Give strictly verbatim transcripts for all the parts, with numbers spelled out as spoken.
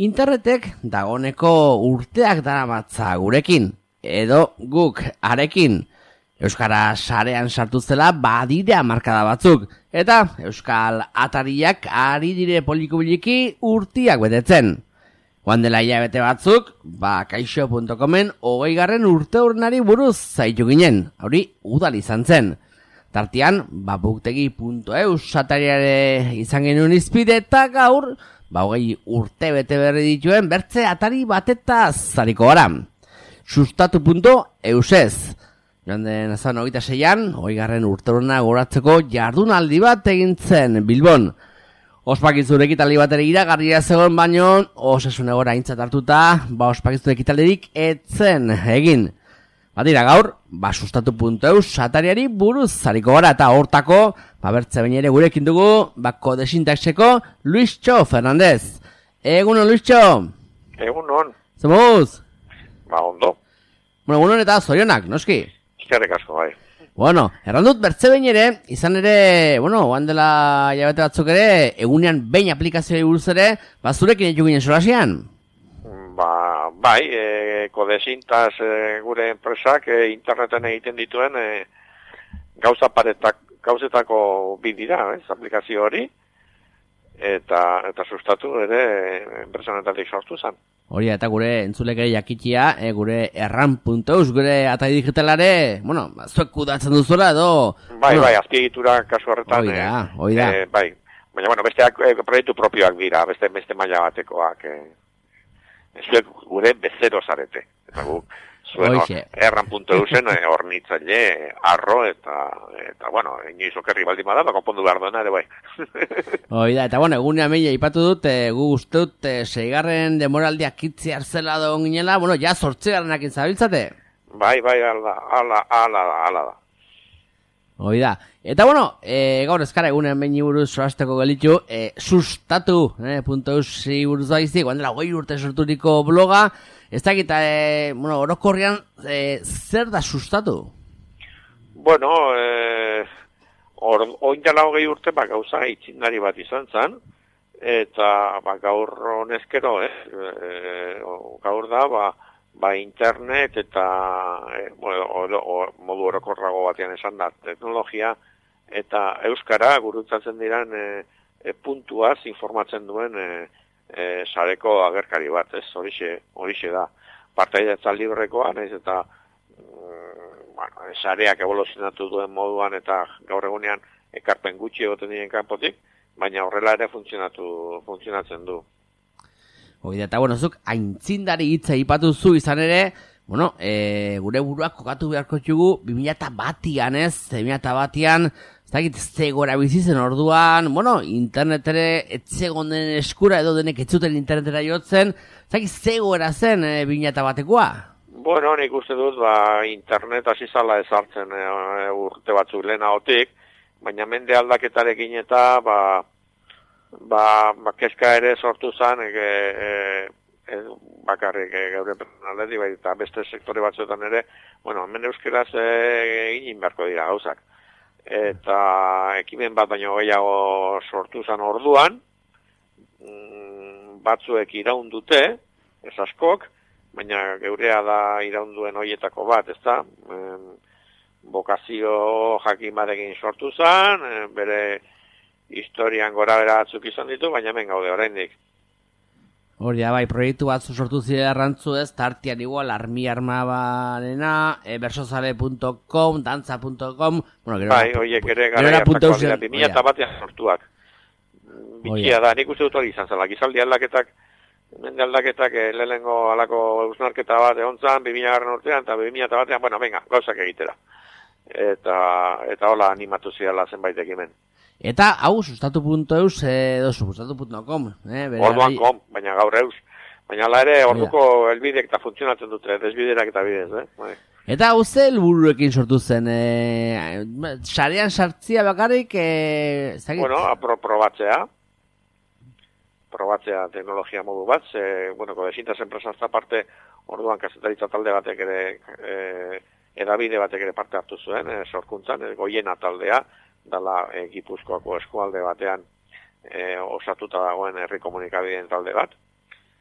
Internetek dagoneko urteak daramatza gurekin, edo guk arekin. Euskara sarean sartu zela badire hamarkada batzuk, eta Euskal Atariak ari dire poliki-poliki urtiak betetzen. Joan dela hilabete batzuk, ba kaixo punto comen hogei garren urte urnari buruz zaitu ginen, hori udal izan zen. Tartean, ba buktegi punto eus atariare izan genuen izpide eta gaur, ba hogei urte bete berri dituen bertze atari batetaz zariko gara. Sustatu punto eusez. Joan den azan hogeita seian, hogei garren urte urna goratzeko jardunaldi bat egin zen Bilbon. Ospakizure ekitaldi bat ere iragarria zegoen baino, osasun egora aintzat hartuta, ba ospakizure ekitaldirik etzen egin. Batira gaur, ba sustatu punto eus atariari buruz zariko gara eta hortako, ba bertze bain ere gurekin dugu, ba kodesintaxeko Luistxo Fernandez. Egunon, Luistxo? Egunon. Zemuz? Ba, ondo. Bueno, egunon eta zorionak, noski? Eskerrik asko, bai. Bueno, errandut bertze behin ere, izan ere, bueno, oan dela hilabete batzuk ere, egunean behin aplikazioa buruz ere, ba zurekin etu ginen solasian? Ba, bai, e, kodesintaz e, gure enpresak e, interneten egiten dituen e, gauza paretak, gauzetako bidira, ez, aplikazio hori, eta eta sustatu ere enpresanetatik sortu zen. Hori, eta gure entzulek ere jakitia, e, gure erran punto eus, gure atari digitalare, bueno, zuek kudatzen duzuela edo... Bai, bueno, bai, azpiegitura kasu horretan. Hoi da, hoi da. E, bai, baina, bueno, besteak e, proiektu propioak dira, beste, beste maila batekoak. E, zuek gure bezero zarete. Eta gu, zuen erran punto eusen hornitzaile, arro, eta, eta bueno, inoiz okerri baldin bada, ba, konpondu behar duena ere bai. Hoi da, eta bueno, egunean meia ipatu dut, e, gu uste dut, e, seigarren demoraldiak kitzi hartzela doon ginela, bueno, ja sortzegarrenak intzabiltzate? Bai, bai, ala, ala, ala, ala da. Hoi da. Eta bueno, e, gaur ezkara egunean behin buruz sorasteko gelitu, e, sustatu, eh, punto eusi buruz daizik, guandela hogei urte sorturiko bloga, ez dakit, e, bueno, orokorrian, e, zer da sustatu? Bueno, e, or, oindala hogei urte, ba, gauza itxindari bat izan zen, eta ba, gaur honezkero, eh, e, gaur da, ba, ba internet eta e, bueno, o, o, modu orokorrago batean esan da teknologia eta euskara gurutzatzen diran e, e, puntuaz informatzen duen e, e, sareko agerkari bat, ez, horixe, horixe da. Partaidetza librekoa, naiz eta mm, bueno, sareak evoluzionatu duen moduan eta gaur egunean ekarpen gutxi egoten diren kanpotik, baina horrela ere funtzionatu, funtzionatzen du. Hoi da, eta bueno, zuk aintzindari hitza ipatu zu izan ere, bueno, e, gure buruak kokatu beharko txugu, bi mila batian ez, bi mila batian, ez dakit zegora bizitzen orduan, bueno, internet ere etzegonen eskura edo denek etzuten internetera jotzen, ez dakit zegora zen e, bi mila batekoa? Bueno, nik uste dut, ba, internet hasi zala ezartzen e, urte batzuk lehenagotik, baina mende aldaketarekin eta, ba, Ba, ba, kezka ere sortu zen, e, e, bakarrik e, geure personaleti, bai, eta beste sektore batzuetan ere, bueno, hemen euskeraz e, egin beharko dira gauzak. Eta ekimen bat baino gehiago sortu zen orduan, mm, batzuek iraun dute, ez askok, baina geurea da iraunduen hoietako bat, ez da? E, bokazio jakin batekin sortu zen, e, bere historian gora bera batzuk izan ditu, baina hemen gaude oraindik. Hori da, bai, proiektu batzu sortu zidea errantzu ez, tartian igual, armi armabarena, e, bersozale punto com, dantza punto com, bueno, gero... Bai, oiek ere gara jartako dira, bi mila eta batean sortuak. Bitxia da, nik uste dut hori izan zela, gizaldi aldaketak, mende aldaketak, e, lehenengo alako eusnarketa bat egon zan, bi mila garren urtean, eta bi mila eta batean, bueno, venga, gauzak egitera. Eta, eta hola animatu zidala zenbait ekimen. Eta, hau, sustatu punto eus edo sustatu punto com. Eh, orduan kom, baina gaur eus. Baina ala ere, orduko helbidek eta funtzionatzen dute, desbiderak eta bidez, eh? Bai. Eta, hau ze helburuekin sortu zen, eh, sarean sartzia bakarrik, eh, zagit? Bueno, apro, probatzea. Probatzea teknologia modu bat, ze, bueno, kodesintas enpresaz aparte, orduan kazetaritza talde batek ere, eh, edabide batek ere parte hartu zuen, eh, sorkuntzan, eh, goiena taldea, dala e, Gipuzkoako eskualde batean e, osatuta dagoen herri komunikabideen talde bat.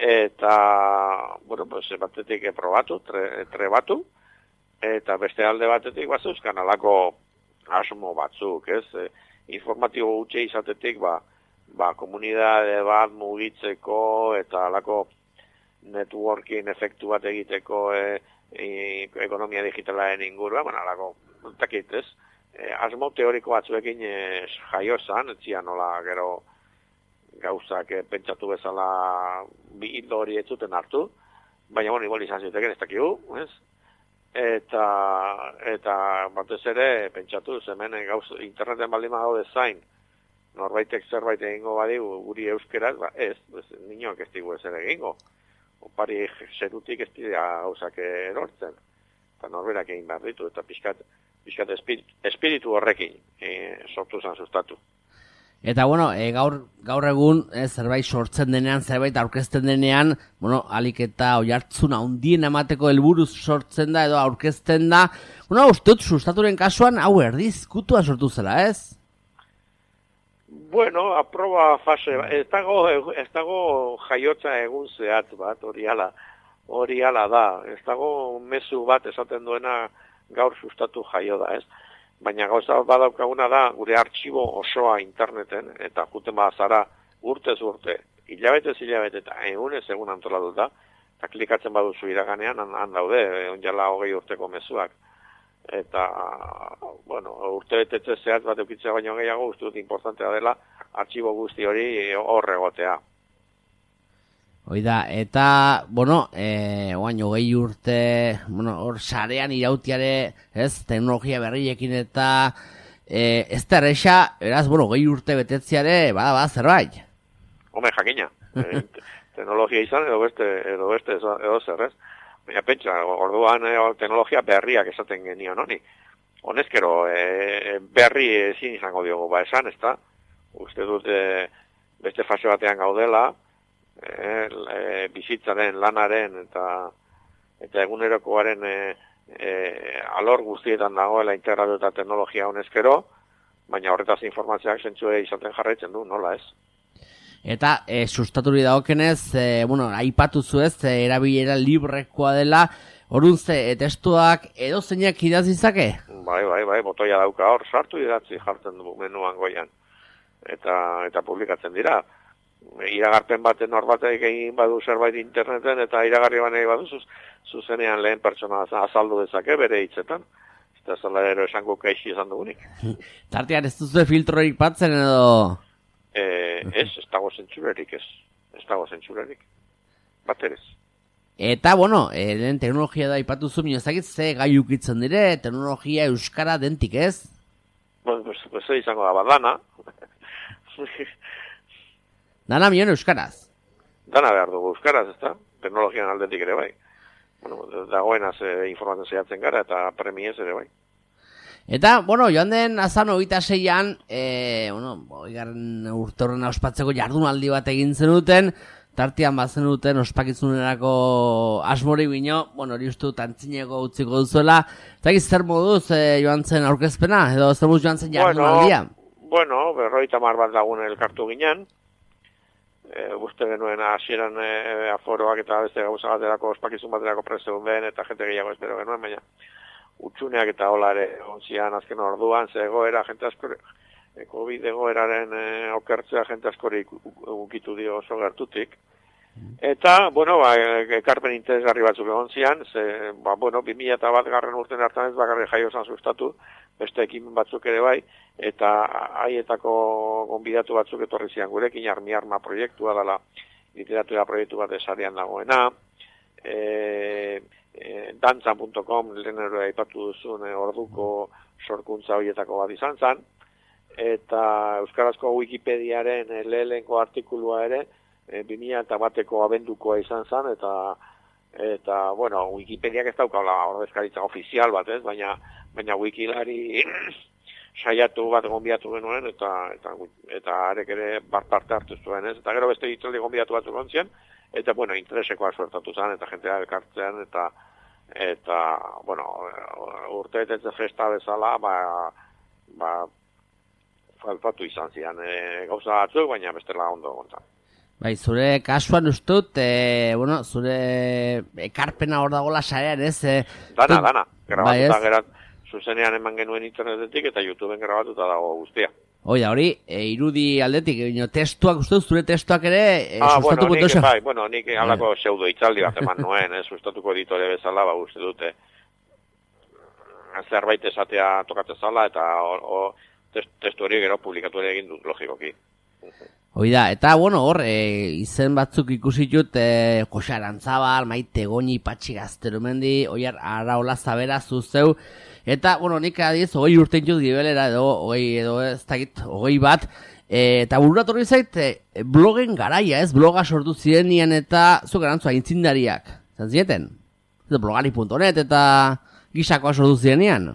eta, bueno, pues, batetik probatu, tre, trebatu, eta beste alde batetik bazeuzkan alako asmo batzuk, ez? E, informatibo gutxe izatetik, ba, ba, komunidade bat mugitzeko, eta alako networking efektu bat egiteko e, e, ekonomia digitalaren ingurua, bueno, alako, takit, ez? E, asmo teoriko batzuekin e, jaio zan, etzia nola gero gauzak e, pentsatu bezala bi hildo hori ez zuten hartu, baina bueno, igual izan ziteken ez dakigu, ez? Eta, eta batez ere pentsatu hemen gauz interneten baldin badaude zain, norbaitek zerbait egingo badigu guri euskeraz, ba ez, ez ninoak ez digu ez ere egingo. Opari zerutik ez dira gauzak erortzen, eta norberak egin behar ditu, eta pixkat, pixkat espiritu, espiritu horrekin e, sortu zen sustatu. Eta bueno, e, gaur, gaur egun e, zerbait sortzen denean, zerbait aurkezten denean, bueno, alik eta oihartzun handien emateko helburuz sortzen da edo aurkezten da. Bueno, uste dut sustaturen kasuan hau erdiz kutua sortu zela, ez? Bueno, aproba fase, ez dago, ez dago jaiotza egun zehatz bat, hori ala, hori ala da. Ez dago mezu bat esaten duena gaur sustatu jaio da, ez? Baina gauza badaukaguna da, gure artxibo osoa interneten, eta juten bazara urtez urte, hilabetez hilabete eta egunez egun antolatu da, eta klikatzen baduzu iraganean, han, han daude, onjala hogei urteko mezuak. Eta, bueno, urte betetze zehatz bat eukitzea baino gehiago, uste dut importantea dela, artxibo guzti hori hor egotea. Oida, eta, bueno, e, oain hogei urte, bueno, hor sarean irautiare, ez, teknologia berriekin eta e, ez da erresa, eraz, bueno, hogei urte betetziare, bada, bada, zerbait. Home, jakina, e, teknologia izan edo beste, edo beste, edo zer, ez? Baina pentsa, orduan e, teknologia berriak esaten genion, honi. Honezkero, e, berri ezin izango diogu, ba, esan, ez da? Uste dut, e, beste fase batean gaudela, E, e, bizitzaren, lanaren eta eta egunerokoaren e, e, alor guztietan dagoela integratu eta teknologia honezkero, baina horretaz informazioak zentzue izaten jarraitzen du, nola ez? Eta e, sustaturi dagokenez, e, bueno, aipatu zuez, e, erabilera librekoa dela, orduan ze, e, testuak edo zeinak idazizake? Bai, bai, bai, botoia dauka hor, sartu idatzi jartzen du menuan goian, eta, eta publikatzen dira. Iragarpen baten hor batek egin badu zerbait interneten eta iragarri banei badu zuzenean lehen pertsona azaldu dezake bere hitzetan. Eta zela ero esango kaixi izan dugunik. Tartean ez duzu filtrorik batzen edo? E, ez, ez dago zentsurerik ez. Ez dago zentsurerik. Baterez. Eta, bueno, e, lehen teknologia da ipatu zu, minozakit ze gai ukitzen dire, teknologia euskara dentik ez? Bueno, pues, pues izango da, badana. Dana mion euskaraz. Dana behar dugu euskaraz, ez da? Teknologian aldetik ere bai. Bueno, dagoenaz e, informatzen zehatzen gara eta premiez ere bai. Eta, bueno, joan den azan hogeita seian, e, bueno, oigarren urte horren ospatzeko jardunaldi bat egin zenuten, tartean bazenuten ospakizunerako asmori bino, bueno, hori uste dut antzineko utziko duzuela. Eta zer moduz e, joan zen aurkezpena, edo zer moduz joan zen jardunaldia? Bueno, bueno berroita mar bat lagun elkartu ginen, E, uste genuen hasieran e, aforoak eta beste gauza baterako ospakizun baterako prezeun den eta jente gehiago espero genuen, baina utxuneak eta hola ere ontzian azken orduan, ze egoera, jente askori, e, COVID egoeraren e, okertzea jente askori ukitu dio oso gertutik. Eta, bueno, ba, ekarpen interesgarri batzuk egon zian, ze, ba, bueno, bi mila bat garren urten hartan ez bakarri jaio zan sustatu, beste ekimen batzuk ere bai, eta haietako gonbidatu batzuk etorri zian gurekin, Armi Arma proiektua dela, literatura proiektu bat esarean dagoena, e, e, dantzan puntu com, lehen ero aipatu duzun e, orduko sorkuntza horietako bat izan zan, eta Euskarazko Wikipediaren e, lehenko artikulua ere, E, bi mila bateko abendukoa izan zen, eta, eta bueno, Wikipediak ez daukala ordezkaritza ofizial bat, ez? Baina, baina wikilari saiatu bat gonbiatu genuen, eta, eta, eta arek ere bat parte hartu zuen, ez? Eta gero beste hitzaldi gonbiatu batzuk ontzien, eta, bueno, interesekoa suertatu zen, eta jentea elkartzen, eta, eta, bueno, urte betetze festa bezala, ba, ba, faltatu izan zian, e, gauza batzuk, baina bestela ondo gontzan. Bai, zure kasuan ustut, e, bueno, zure ekarpena hor dagoela sarean, ez? E, dana, tut, dana. Grabatuta bai, gerat, zuzenean eman genuen internetetik eta YouTubeen grabatuta dago guztia. Hoi da, hori, e, irudi aldetik, ino, testuak, uste, zure testuak ere, e, ah, sustatuko bueno, nik, dozu? bai, bueno, nik halako pseudo itzaldi bat eman nuen, eh, sustatuko editore bezala, ba, uste dute, zerbait esatea tokatzen zala, eta o, o, test, testu hori gero publikatu ere egin dut, logikoki. Hoi da, eta, bueno, hor, e, izen batzuk ikusi dut, e, Jose Arantzabal, Maite Goñi, Patxi Gaztelumendi, oiar, Araola Zabera, zuzeu, eta, bueno, nik adiez, hogei urtein dut gibelera, edo, hogei, edo, ez dakit, hogei bat, e, eta bururatu hori zait, e, blogen garaia, ez, bloga sortu zirenian, eta, zuk erantzua, intzindariak, zantzieten? Edo, blogari punto net, eta gisakoa sortu zirenian?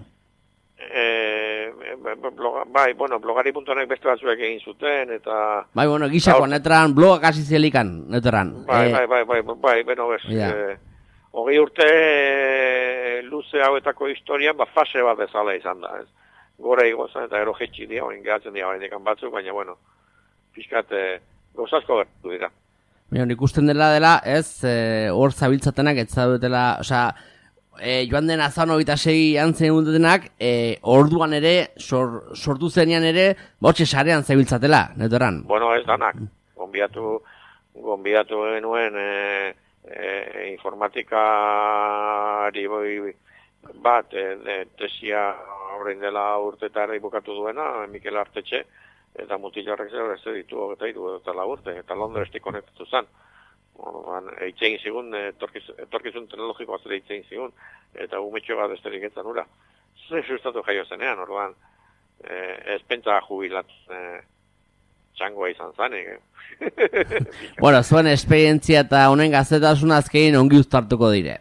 Bloga, bai, bueno, blogari punto net beste batzuek egin zuten, eta... Bai, bueno, gisakoa netran, blogak hasi zelikan, netran. Bai, e, bai, bai, bai, bai, bai, beno, ez, ja. eh, hogei urte eh, luze hauetako historian, ba, fase bat bezala izan da, ez. Gore igozan, eta ero jetxi dia, oin gehatzen dia, oin dekan batzuk, baina, bueno, pixkat, eh, gozazko gertu dira. Baina, ikusten dela dela, ez, e, hor zabiltzatenak, ez zaudetela, osea, E, joan den azan hori eta segi antzen egundetenak, e, orduan ere, sor, sortu zenean ere, botxe sarean zebiltzatela, netoran? Bueno, ez danak. Gonbiatu, gonbiatu genuen e, e, informatikari boi bat, e, de, tesia horrein dela urtetara ibukatu duena, Mikel Artetxe, eta mutilarrek zer ez ditu eta idu eta la urte, eta Londrestik konektatu zen. Orduan, eitzein zigun, etorkiz, etorkizun teknologikoa zure eitzein zigun, eta umetxo bat besterik etzan ura. Zer sustatu jaio zenean, orduan, eh, ez pentsa jubilat eh, txangoa izan zanik. Eh. Bueno, zuen esperientzia eta honen gazetasun azkein ongi uztartuko dire.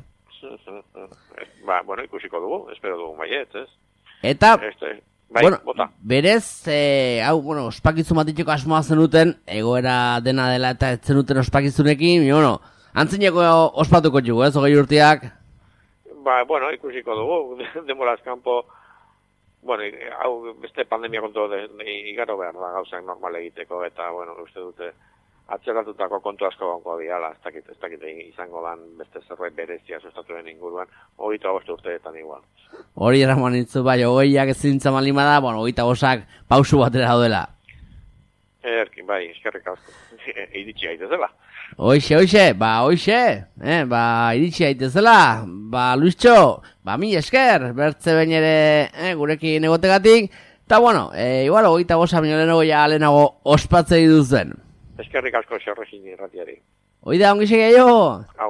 Ba, bueno, ikusiko dugu, espero dugu baiet, ez? Eta... Este, bai, bueno, bota. berez, e, hau, bueno, ospakizun batitxeko asmoa zenuten, egoera dena dela eta ez zenuten ospakizunekin, bueno, antzineko ospatuko jugu, ez, hogei urteak? Ba, bueno, ikusiko dugu, denboraz kanpo, bueno, hau beste pandemia kontu de, de, igaro behar da gauzak normal egiteko, eta, bueno, uste dute, atzeratutako kontu asko gonko diala, ez dakit, ez dakit izango dan beste zerbait berezia sustatuen inguruan, hogeita bost urteetan igual. Hori eraman nintzu, bai, hogeiak ez zintza malima da, bueno, hogeita bosak pausu batera daudela. Erkin, bai, eskerrik asko, iritsi gaitezela. Hoixe, hoixe, ba, hoixe, eh, ba, iritsi gaitezela, ba, Luistxo, ba, mi esker, bertze bain ere, eh, gurekin egotegatik, eta, bueno, eh, igual, hogeita bosa baino lehenago ja lehenago ospatzei duzen. Eskerrik asko xorrekin irratiari. Oida, ongi segei jo!